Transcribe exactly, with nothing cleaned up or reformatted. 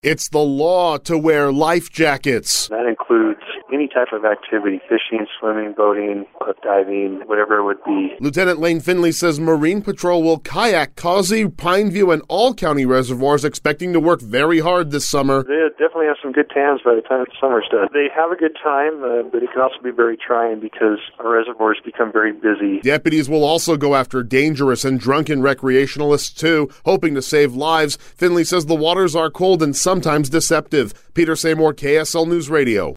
It's the law to wear life jackets. That includes any type of activity, fishing, swimming, boating, cliff diving, whatever it would be. Lieutenant Lane Finley says Marine Patrol will kayak Causey, Pineview, and all county reservoirs, expecting to work very hard this summer. They definitely have some good times by the time the summer's done. They have a good time, uh, but it can also be very trying because our reservoirs become very busy. Deputies will also go after dangerous and drunken recreationalists too, hoping to save lives. Finley says the waters are cold and sometimes deceptive. Peter Seymour, K S L News Radio.